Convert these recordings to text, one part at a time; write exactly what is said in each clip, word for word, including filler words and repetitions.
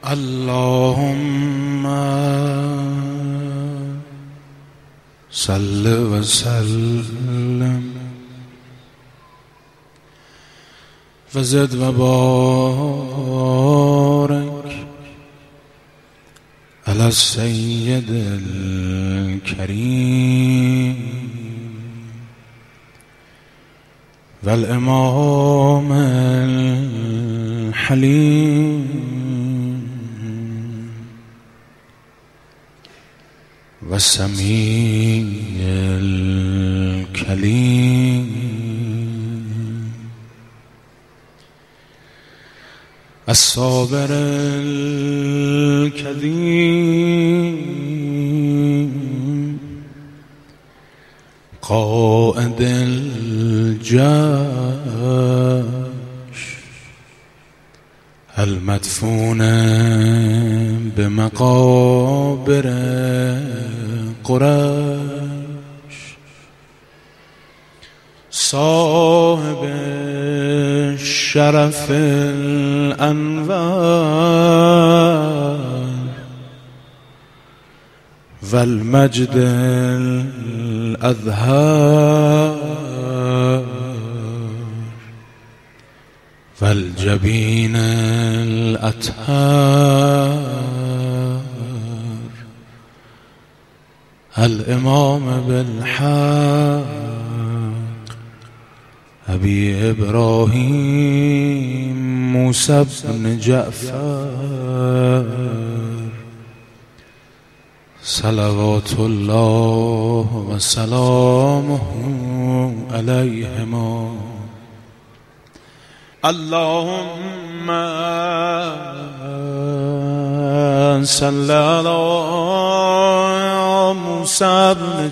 اللهم صل وسلم وزد وبارك على السيد الكريم والإمام الحليم والسميع الكليم الصابر الكريم قائد الجيش المدفون بمقابر قريش صاحب الشرف الأنوار والمجد الأظهار والجبين الأطهار الإمام بالحق أبي إبراهيم موسى بن جعفر صلوات الله وسلامه عليهما. اللهم صل على موسى بن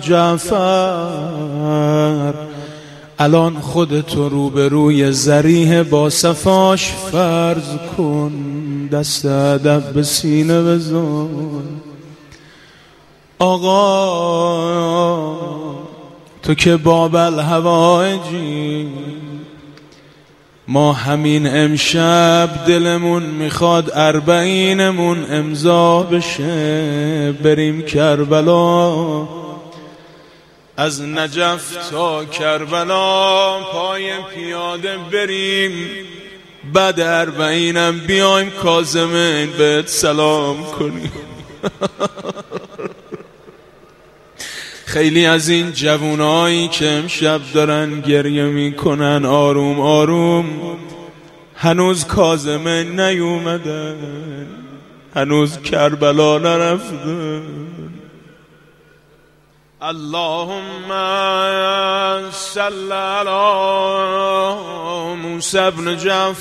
جعفر. الان خودتو روبروی ذریح با صفاش فرض کن، دست ادب به سینه بزن. آقا تو که باب الحوائجی، ما همین امشب دلمون میخواد اربعینمون امضا بشه، بریم کربلا، از نجف تا کربلا پای پیاده بریم، بعد اربعینم بیایم کاظمین بهت سلام کنیم. خیلی از این جوونایی که امشب دارن گریه میکنن آروم آروم، هنوز کاظمین نیومدن، هنوز کربلا نرفتن. اللهم صل علی موسی بن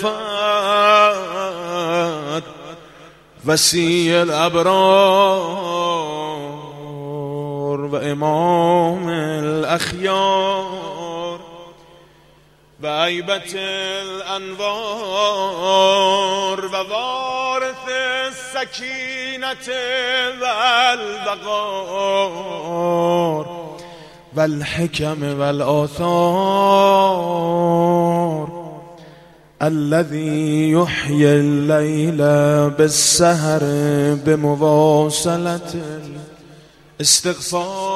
جعفر وصی الابرار و امام الاخیار و عیبت الانوار و وارث السکینة والوقار والحکم والآثار الذي يحيي الليل بالسهر بمواصلة الاستغفار